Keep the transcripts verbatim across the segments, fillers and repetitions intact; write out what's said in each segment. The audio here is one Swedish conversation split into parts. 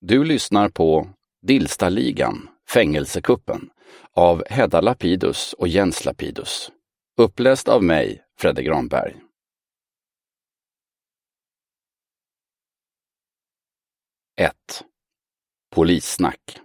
Du lyssnar på Dillstaligan, fängelsekuppen av Hedda Lapidus och Jens Lapidus. Uppläst av mig, Fredde Granberg. ett. Polissnack.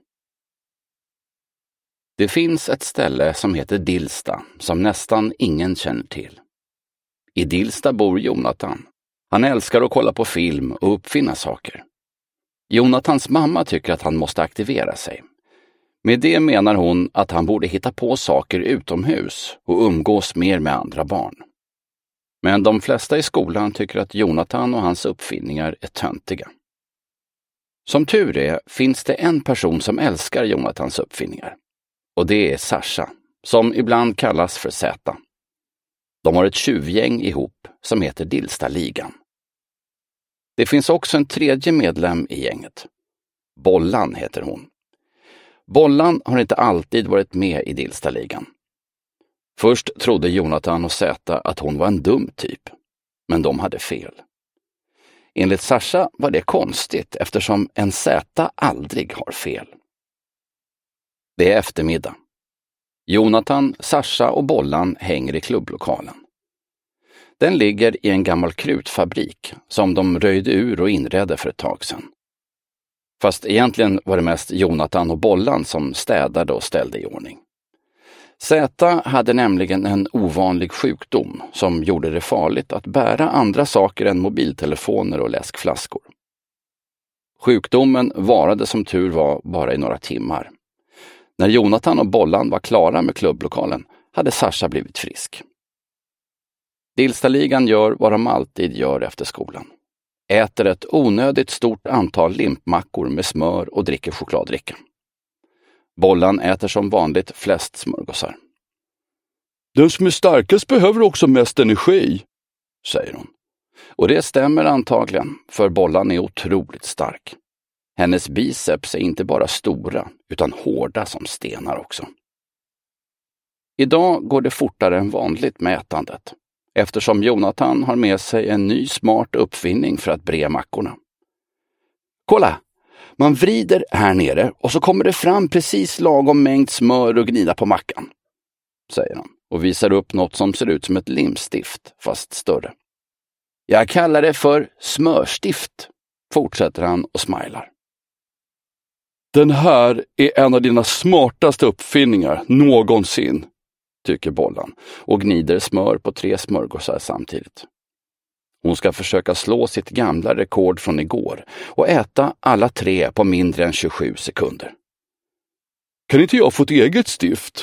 Det finns ett ställe som heter Dillsta som nästan ingen känner till. I Dillsta bor Jonathan. Han älskar att kolla på film och uppfinna saker. Jonathans mamma tycker att han måste aktivera sig. Med det menar hon att han borde hitta på saker utomhus och umgås mer med andra barn. Men de flesta i skolan tycker att Jonathan och hans uppfinningar är töntiga. Som tur är finns det en person som älskar Jonathans uppfinningar. Och det är Sasha, som ibland kallas för Z. De har ett tjuvgäng ihop som heter Dillstaligan. Det finns också en tredje medlem i gänget. Bollan heter hon. Bollan har inte alltid varit med i Dillstaligan. Först trodde Jonathan och Z att hon var en dum typ, men de hade fel. Enligt Sasha var det konstigt eftersom en Z aldrig har fel. Det är eftermiddag. Jonathan, Sasha och Bollan hänger i klubblokalen. Den ligger i en gammal krutfabrik som de röjde ur och inredde för ett tag sedan. Fast egentligen var det mest Jonathan och Bollan som städade och ställde i ordning. Z hade nämligen en ovanlig sjukdom som gjorde det farligt att bära andra saker än mobiltelefoner och läskflaskor. Sjukdomen varade som tur var bara i några timmar. När Jonathan och Bollan var klara med klubblokalen hade Sasha blivit frisk. Dillstaligan gör vad de alltid gör efter skolan. Äter ett onödigt stort antal limpmackor med smör och dricker chokladdricka. Bollan äter som vanligt flest smörgåsar. Den som är starkast behöver också mest energi, säger hon. Och det stämmer antagligen, för Bollan är otroligt stark. Hennes biceps är inte bara stora, utan hårda som stenar också. Idag går det fortare än vanligt med ätandet, eftersom Jonathan har med sig en ny smart uppfinning för att bre mackorna. Kolla! Man vrider här nere och så kommer det fram precis lagom mängd smör och gnida på mackan, säger han och visar upp något som ser ut som ett limstift, fast större. Jag kallar det för smörstift, fortsätter han och smilar. Den här är en av dina smartaste uppfinningar någonsin, tycker Bollan och gnider smör på tre smörgåsar samtidigt. Hon ska försöka slå sitt gamla rekord från igår och äta alla tre på mindre än tjugosju sekunder. Kan inte jag få ett eget stift?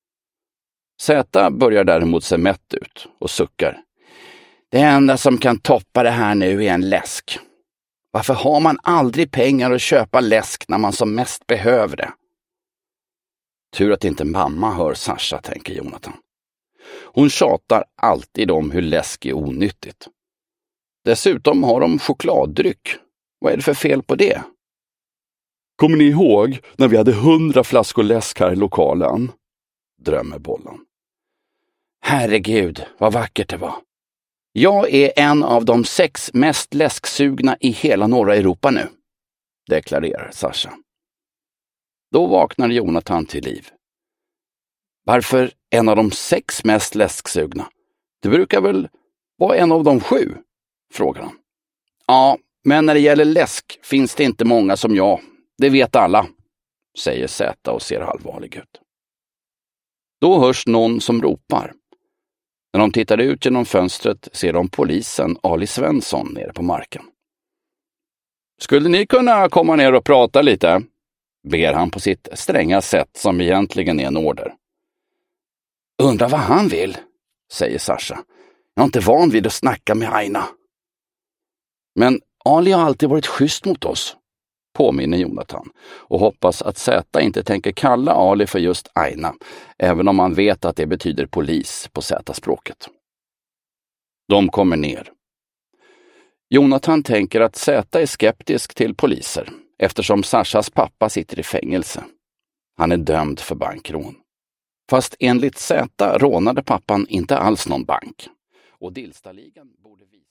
Z börjar däremot se mätt ut och suckar. Det enda som kan toppa det här nu är en läsk. Varför har man aldrig pengar att köpa läsk när man som mest behöver det? Tur att inte mamma hör Sasha, tänker Jonathan. Hon tjatar alltid om hur läsk är onyttigt. Dessutom har de chokladdryck. Vad är det för fel på det? Kommer ni ihåg när vi hade hundra flaskor läsk här i lokalen? Drömmer Bollan. Herregud, vad vackert det var. Jag är en av de sex mest läsksugna i hela norra Europa nu, deklarerar Sasha. Då vaknar Jonathan till liv. Varför en av de sex mest läsksugna? Det brukar väl vara en av de sju, frågar han. Ja, men när det gäller läsk finns det inte många som jag. Det vet alla, säger Z och ser allvarlig ut. Då hörs någon som ropar. När de tittar ut genom fönstret ser de polisen Ali Svensson nere på marken. Skulle ni kunna komma ner och prata lite? Ber han på sitt stränga sätt som egentligen är en order. Undrar vad han vill, säger Sasha. Jag är inte van vid att snacka med Aina. Men Ali har alltid varit schysst mot oss, påminner Jonathan och hoppas att Z inte tänker kalla Ali för just Aina, även om man vet att det betyder polis på Z-språket. De kommer ner. Jonathan tänker att Z är skeptisk till poliser eftersom Sashas pappa sitter i fängelse. Han är dömd för bankrån. Fast enligt Z rånade pappan inte alls någon bank. Och Dillstaligan borde visa